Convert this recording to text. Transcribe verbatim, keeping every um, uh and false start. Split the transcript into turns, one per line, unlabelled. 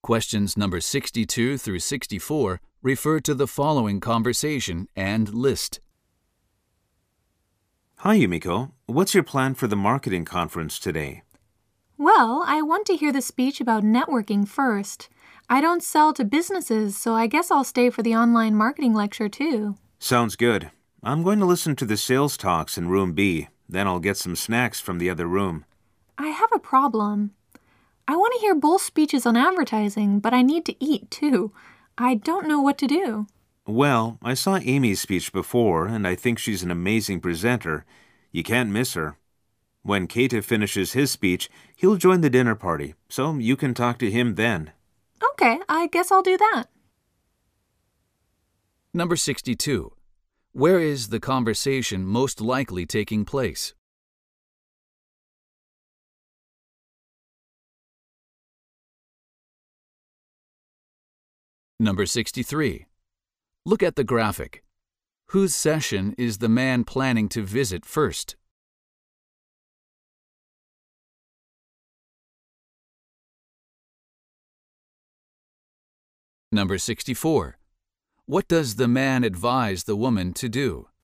Questions number sixty-two through sixty-four refer to the following conversation and list.
Hi, Yumiko. What's your plan for the marketing conference today?
Well, I want to hear the speech about networking first. I don't sell to businesses, so I guess I'll stay for the online marketing lecture too.
Sounds good. I'm going to listen to the sales talks in room B. Then I'll get some snacks from the other room.
I have a problem. I want to hear both speeches on advertising, but I need to eat too. I don't know what to do.
Well, I saw Amy's speech before, and I think she's an amazing presenter. You can't miss her. When Keita finishes his speech, he'll join the dinner party, so you can talk to him then.
Okay, I guess I'll do that.
Number sixty-two. Where is the conversation most likely taking place? Number sixty-three. Look at the graphic. Whose session is the man planning to visit first? Number sixty-four. What does the man advise the woman to do?